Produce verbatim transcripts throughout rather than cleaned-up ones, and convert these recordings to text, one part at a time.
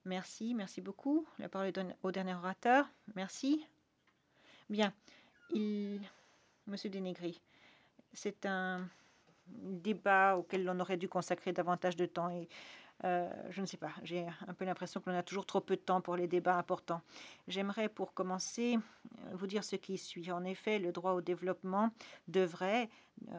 Merci, merci beaucoup. La parole est don- au dernier orateur. Merci. Bien, il... Monsieur Denegri, c'est un débat auquel l'on aurait dû consacrer davantage de temps et euh, je ne sais pas, j'ai un peu l'impression que l'on a toujours trop peu de temps pour les débats importants. J'aimerais pour commencer euh, vous dire ce qui suit. En effet, le droit au développement devrait, euh,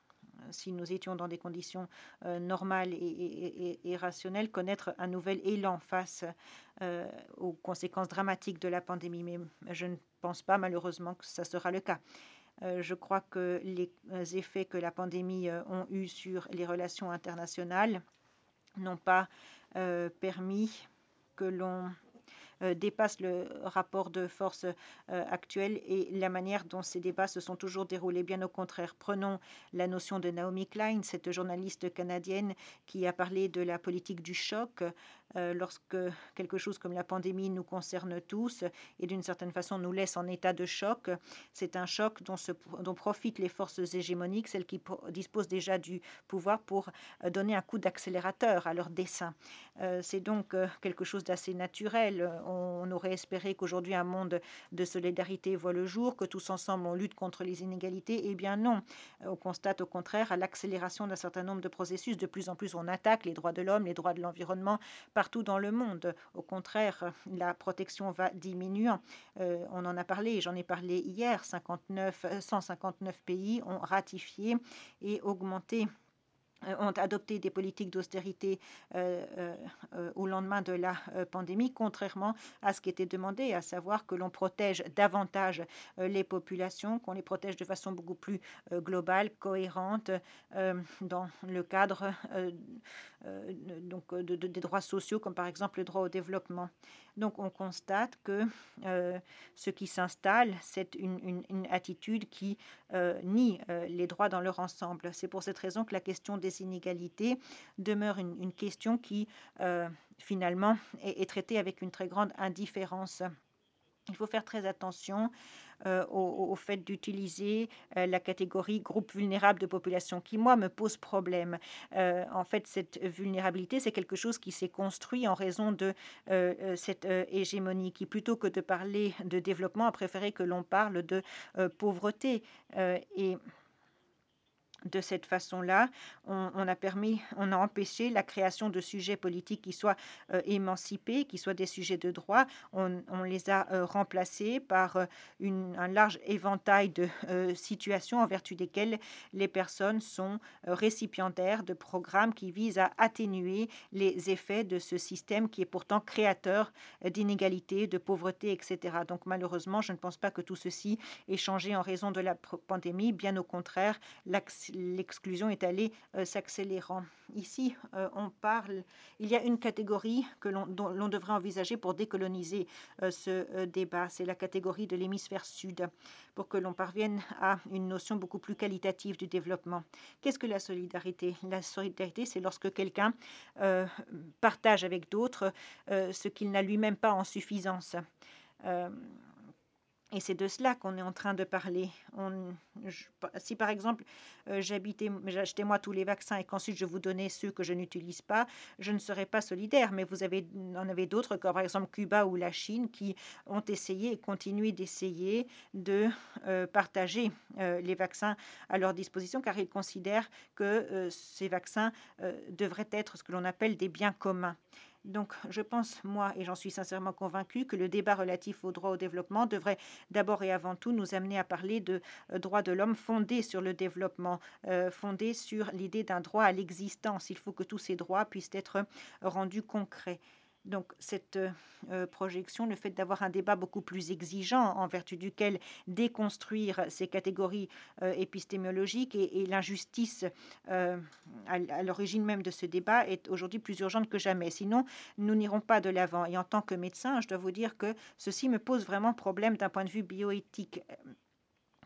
si nous étions dans des conditions euh, normales et, et- et- et rationnelles, connaître un nouvel élan face euh, aux conséquences dramatiques de la pandémie. Mais je ne pense pas malheureusement que ça sera le cas. Euh, je crois que les euh, effets que la pandémie euh, ont eus sur les relations internationales n'ont pas euh, permis que l'on euh, dépasse le rapport de force euh, actuel et la manière dont ces débats se sont toujours déroulés. Bien au contraire, prenons la notion de Naomi Klein, cette journaliste canadienne qui a parlé de la politique du choc euh, lorsque quelque chose comme la pandémie nous concerne tous et d'une certaine façon nous laisse en état de choc. C'est un choc dont, se, dont profitent les forces hégémoniques, celles qui disposent déjà du pouvoir pour euh, donner un coup d'accélérateur à leur dessein. Euh, c'est donc euh, quelque chose d'assez naturel. On aurait espéré qu'aujourd'hui un monde de solidarité voit le jour, que tous ensemble on lutte contre les inégalités. Eh bien non, on constate au contraire à l'accélération d'un certain nombre de processus. De plus en plus on attaque les droits de l'homme, les droits de l'environnement partout dans le monde. Au contraire, la protection va diminuant. Euh, on en a parlé, j'en ai parlé hier, cinquante-neuf, cent cinquante-neuf pays ont ratifié et augmenté euh, ont adopté des politiques d'austérité euh, euh, euh, au lendemain de la euh, pandémie, contrairement à ce qui était demandé, à savoir que l'on protège davantage euh, les populations, qu'on les protège de façon beaucoup plus euh, globale, cohérente, euh, dans le cadre euh, euh, donc, de, de, des droits sociaux, comme par exemple le droit au développement. Donc on constate que euh, ce qui s'installe, c'est une, une, une attitude qui euh, nie euh, les droits dans leur ensemble. C'est pour cette raison que la question des inégalités demeure une, une question qui, euh, finalement, est, est traitée avec une très grande indifférence. Il faut faire très attention euh, au, au, fait d'utiliser euh, la catégorie groupe vulnérable de population qui, moi, me pose problème. Euh, en fait, cette vulnérabilité, c'est quelque chose qui s'est construit en raison de euh, cette euh, hégémonie qui, plutôt que de parler de développement, a préféré que l'on parle de euh, pauvreté. Euh, et de cette façon-là, on, on a permis, on a empêché la création de sujets politiques qui soient euh, émancipés, qui soient des sujets de droit. On, on les a euh, remplacés par euh, une, un large éventail de euh, situations en vertu desquelles les personnes sont euh, récipiendaires de programmes qui visent à atténuer les effets de ce système qui est pourtant créateur euh, d'inégalités, de pauvreté, et cetera. Donc malheureusement, je ne pense pas que tout ceci ait changé en raison de la pandémie. Bien au contraire, l'exclusion est allée euh, s'accélérant. Ici, euh, on parle, il y a une catégorie que l'on, dont l'on devrait envisager pour décoloniser euh, ce euh, débat, c'est la catégorie de l'hémisphère sud, pour que l'on parvienne à une notion beaucoup plus qualitative du développement. Qu'est-ce que la solidarité? La solidarité, c'est lorsque quelqu'un euh, partage avec d'autres euh, ce qu'il n'a lui-même pas en suffisance. Euh, et c'est de cela qu'on est en train de parler. On, je, si par exemple euh, j'habitais, j'achetais moi tous les vaccins et qu'ensuite je vous donnais ceux que je n'utilise pas, je ne serais pas solidaire. Mais vous avez, en avez d'autres, comme par exemple Cuba ou la Chine, qui ont essayé et continuent d'essayer de euh, partager euh, les vaccins à leur disposition, car ils considèrent que euh, ces vaccins euh, devraient être ce que l'on appelle des biens communs. Donc, je pense, moi, et j'en suis sincèrement convaincue, que le débat relatif au droit au développement devrait d'abord et avant tout nous amener à parler de euh, droits de l'homme fondés sur le développement, euh, fondés sur l'idée d'un droit à l'existence. Il faut que tous ces droits puissent être rendus concrets. Donc cette euh, projection, le fait d'avoir un débat beaucoup plus exigeant en vertu duquel déconstruire ces catégories euh, épistémologiques et, et l'injustice euh, à, à l'origine même de ce débat est aujourd'hui plus urgente que jamais. Sinon, nous n'irons pas de l'avant. Et en tant que médecin, je dois vous dire que ceci me pose vraiment problème d'un point de vue bioéthique.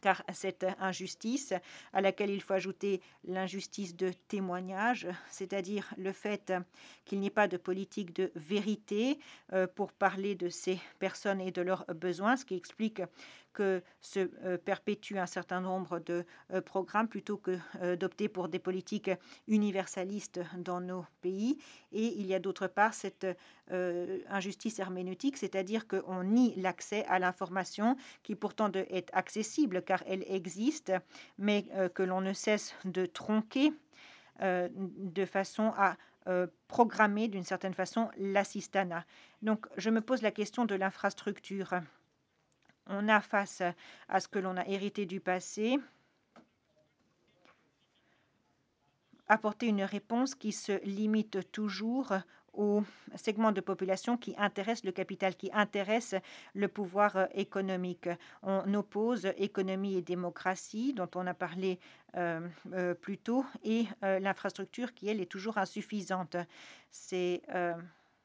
car cette injustice, à laquelle il faut ajouter l'injustice de témoignage, c'est-à-dire le fait qu'il n'y ait pas de politique de vérité euh, pour parler de ces personnes et de leurs besoins, ce qui explique que se euh, perpétue un certain nombre de euh, programmes plutôt que euh, d'opter pour des politiques universalistes dans nos pays. Et il y a d'autre part cette euh, injustice herméneutique, c'est-à-dire qu'on nie l'accès à l'information qui pourtant de, est accessible car elle existe, mais euh, que l'on ne cesse de tronquer euh, de façon à euh, programmer d'une certaine façon l'assistanat. Donc je me pose la question de l'infrastructure. On a face à ce que l'on a hérité du passé, apporter une réponse qui se limite toujours aux segments de population qui intéressent le capital, qui intéressent le pouvoir euh, économique. On oppose économie et démocratie, dont on a parlé euh, euh, plus tôt, et euh, l'infrastructure qui, elle, est toujours insuffisante. Ces euh,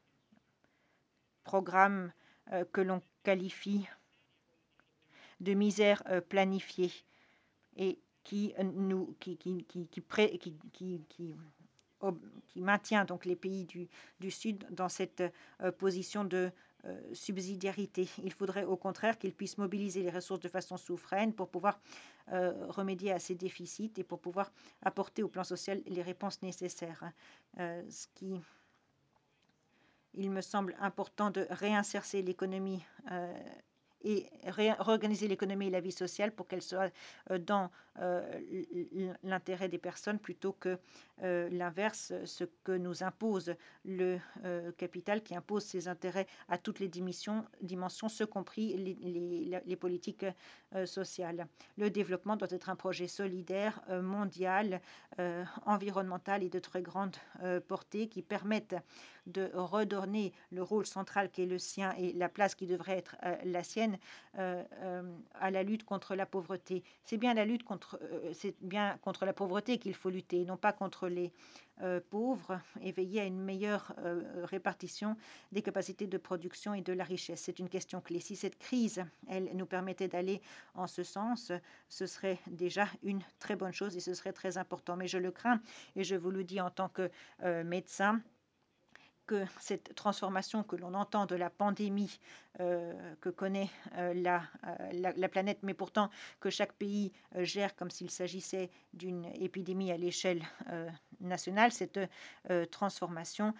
programmes euh, que l'on qualifie de misère euh, planifiée et qui nous qui qui qui qui, pré, qui, qui, qui, qui maintient donc les pays du, du Sud dans cette euh, position de euh, subsidiarité. Il faudrait au contraire qu'ils puissent mobiliser les ressources de façon souveraine pour pouvoir euh, remédier à ces déficits et pour pouvoir apporter au plan social les réponses nécessaires. Euh, ce qui il me semble important de réinsérer l'économie euh, et réorganiser l'économie et la vie sociale pour qu'elle soit euh, dans euh, l'intérêt des personnes plutôt que euh, l'inverse, ce que nous impose le euh, capital qui impose ses intérêts à toutes les dimensions, dimensions ce compris les, les, les politiques euh, sociales. Le développement doit être un projet solidaire, euh, mondial, euh, environnemental et de très grande euh, portée qui permette de redonner le rôle central qui est le sien et la place qui devrait être euh, la sienne euh, euh, à la lutte contre la pauvreté. C'est bien la lutte contre, euh, c'est bien contre la pauvreté qu'il faut lutter, non pas contre les euh, pauvres, et veiller à une meilleure euh, répartition des capacités de production et de la richesse. C'est une question clé. Si cette crise, elle nous permettait d'aller en ce sens, ce serait déjà une très bonne chose et ce serait très important. Mais je le crains et je vous le dis en tant que euh, médecin, que cette transformation que l'on entend de la pandémie euh, que connaît euh, la, euh, la, la planète, mais pourtant que chaque pays euh, gère comme s'il s'agissait d'une épidémie à l'échelle euh, nationale, cette euh, transformation